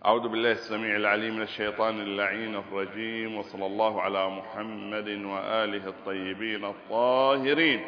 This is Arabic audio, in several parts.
أعوذ بالله السميع العليم من الشيطان اللعين الرجيم، وصلى الله على محمد وآله الطيبين الطاهرين.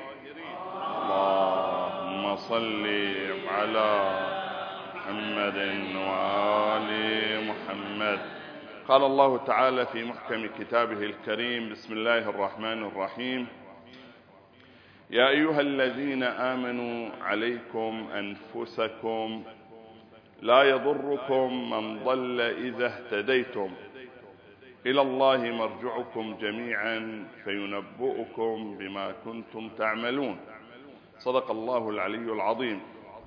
اللهم صل على محمد وآل محمد. قال الله تعالى في محكم كتابه الكريم: بسم الله الرحمن الرحيم. يا أيها الذين آمنوا عليكم أنفسكم لا يضركم من ضل إذا اهتديتم إلى الله مرجعكم جميعا فينبئكم بما كنتم تعملون. صدق الله العلي العظيم.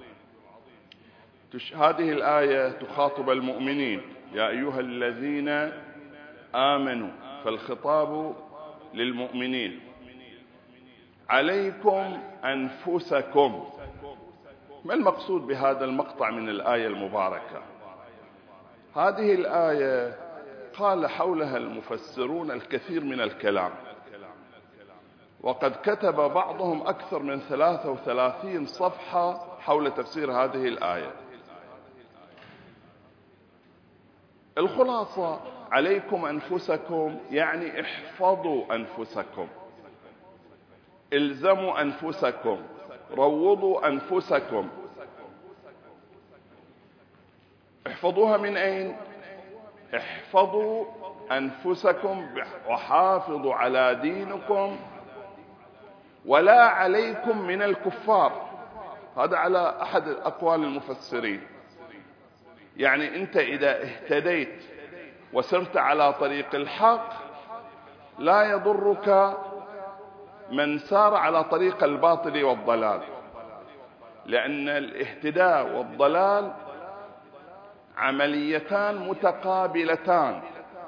هذه الآية تخاطب المؤمنين: يا أيها الذين آمنوا، فالخطاب للمؤمنين. عليكم أنفسكم. ما المقصود بهذا المقطع من الآية المباركة؟ هذه الآية قال حولها المفسرون الكثير من الكلام، وقد كتب بعضهم أكثر من 33 صفحة حول تفسير هذه الآية. الخلاصة: عليكم أنفسكم يعني احفظوا أنفسكم، الزموا أنفسكم، روضوا أنفسكم. احفظوها من أين؟ احفظوا أنفسكم وحافظوا على دينكم ولا عليكم من الكفار. هذا على أحد أقوال المفسرين. يعني أنت إذا اهتديت وسرت على طريق الحق لا يضرك من سار على طريق الباطل والضلال، لأن الاهتداء والضلال عمليتان متقابلتان.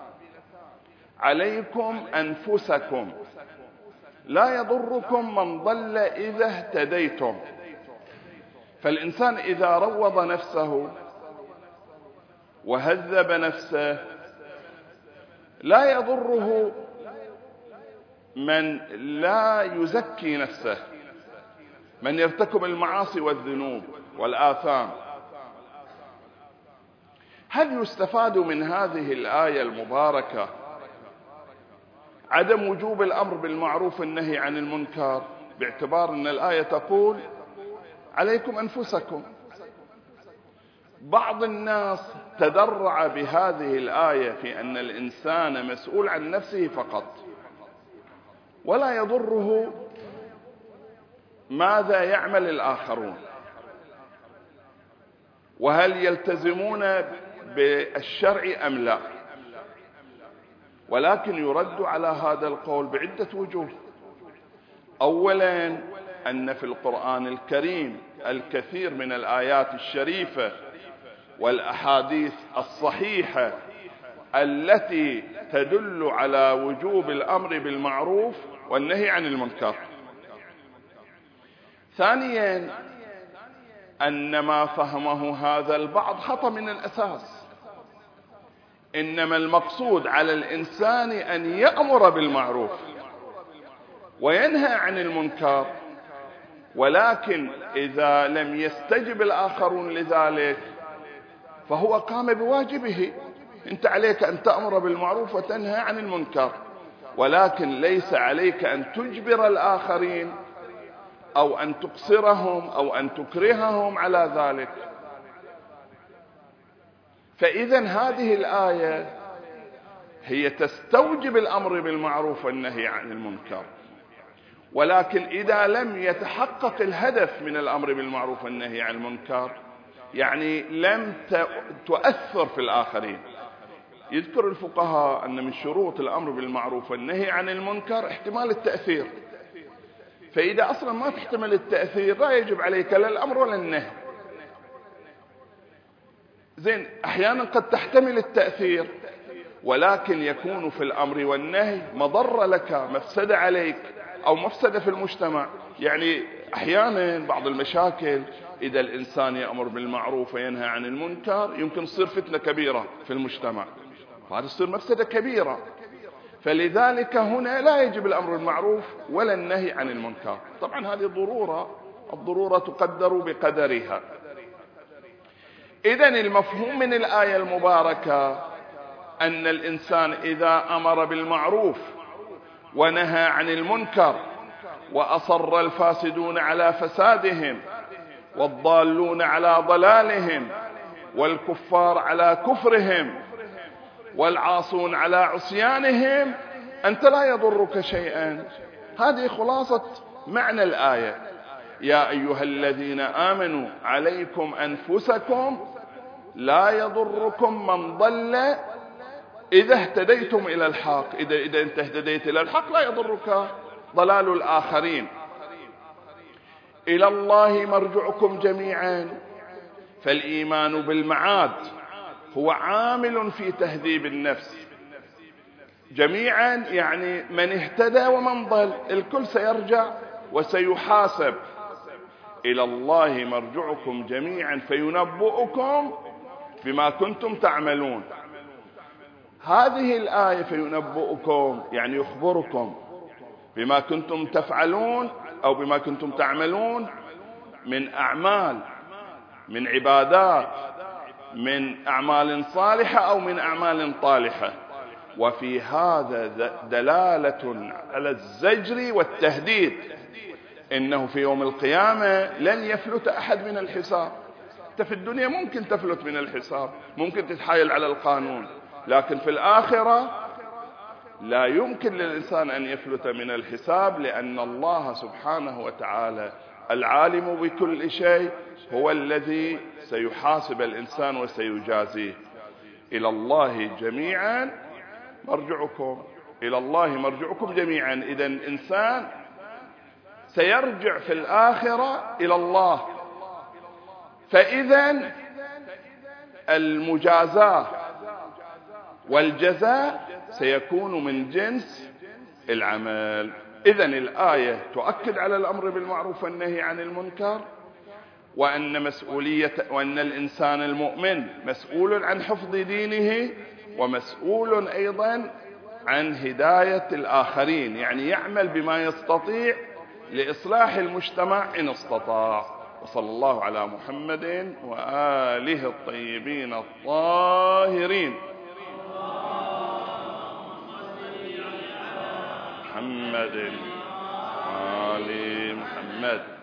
عليكم أنفسكم لا يضركم من ضل إذا اهتديتم. فالإنسان إذا روض نفسه وهذب نفسه لا يضره من لا يزكي نفسه، من يرتكب المعاصي والذنوب والآثام. هل يستفاد من هذه الآية المباركة عدم وجوب الأمر بالمعروف والنهي عن المنكر، باعتبار أن الآية تقول عليكم أنفسكم؟ بعض الناس تدرع بهذه الآية في أن الإنسان مسؤول عن نفسه فقط، ولا يضره ماذا يعمل الآخرون، وهل يلتزمون بالشرع أم لا. ولكن يرد على هذا القول بعدة وجوه. أولا، أن في القرآن الكريم الكثير من الآيات الشريفة والأحاديث الصحيحة التي تدل على وجوب الأمر بالمعروف والنهي عن المنكر. ثانيا، أن ما فهمه هذا البعض خطأ من الأساس. إنما المقصود على الإنسان أن يأمر بالمعروف وينهى عن المنكر، ولكن إذا لم يستجب الآخرون لذلك فهو قام بواجبه. أنت عليك أن تأمر بالمعروف وتنهى عن المنكر، ولكن ليس عليك أن تجبر الآخرين أو أن تقصرهم أو أن تكرههم على ذلك. فإذا هذه الآية هي تستوجب الأمر بالمعروف والنهي عن المنكر، ولكن إذا لم يتحقق الهدف من الأمر بالمعروف والنهي عن المنكر، يعني لم تؤثر في الآخرين. يذكر الفقهاء أن من شروط الأمر بالمعروف والنهي عن المنكر احتمال التأثير. فإذا أصلا ما تحتمل التأثير لا يجب عليك لا الأمر ولا النهي. زين، أحيانا قد تحتمل التأثير ولكن يكون في الأمر والنهي مضرة لك، مفسدة عليك أو مفسدة في المجتمع. يعني أحيانا بعض المشاكل إذا الإنسان يأمر بالمعروف وينهى عن المنكر يمكن تصير فتنة كبيرة في المجتمع، وهذا تصير مفسدة كبيرة. فلذلك هنا لا يجب الأمر بالمعروف ولا النهي عن المنكر. طبعا هذه ضرورة، الضرورة تقدر بقدرها. إذن المفهوم من الآية المباركة أن الإنسان إذا أمر بالمعروف ونهى عن المنكر وأصر الفاسدون على فسادهم والضالون على ضلالهم والكفار على كفرهم والعاصون على عصيانهم، أنت لا يضرك شيئا. هذه خلاصة معنى الآية. يا أيها الذين آمنوا عليكم أنفسكم لا يضركم من ضل إذا اهتديتم إلى الحق. إذا أنت اهتديت إلى الحق لا يضرك ضلال الآخرين. إلى الله مرجعكم جميعا، فالإيمان بالمعاد هو عامل في تهذيب النفس. جميعا يعني من اهتدى ومن ضل، الكل سيرجع وسيحاسب. إلى الله مرجعكم جميعا فينبئكم بما كنتم تعملون. هذه الآية فينبئكم يعني يخبركم بما كنتم تفعلون أو بما كنتم تعملون من أعمال، من عبادات، من أعمال صالحة أو من أعمال طالحة. وفي هذا دلالة على الزجر والتهديد، إنه في يوم القيامة لن يفلت أحد من الحساب. أنت في الدنيا ممكن تفلت من الحساب، ممكن تتحايل على القانون، لكن في الآخرة لا يمكن للإنسان أن يفلت من الحساب، لأن الله سبحانه وتعالى العالم بكل شيء هو الذي سيحاسب الإنسان وسيجازيه. إلى الله جميعا مرجعكم، إلى الله مرجعكم جميعا. إذا الإنسان سيرجع في الآخرة إلى الله، فإذا المجازاة والجزاء سيكون من جنس العمل. إذا الآية تؤكد على الأمر بالمعروف والنهي عن المنكر، وأن الإنسان المؤمن مسؤول عن حفظ دينه ومسؤول أيضا عن هداية الآخرين، يعني يعمل بما يستطيع لإصلاح المجتمع إن استطاع. وصلى الله على محمد وآله الطيبين الطاهرين. محمد آل محمد.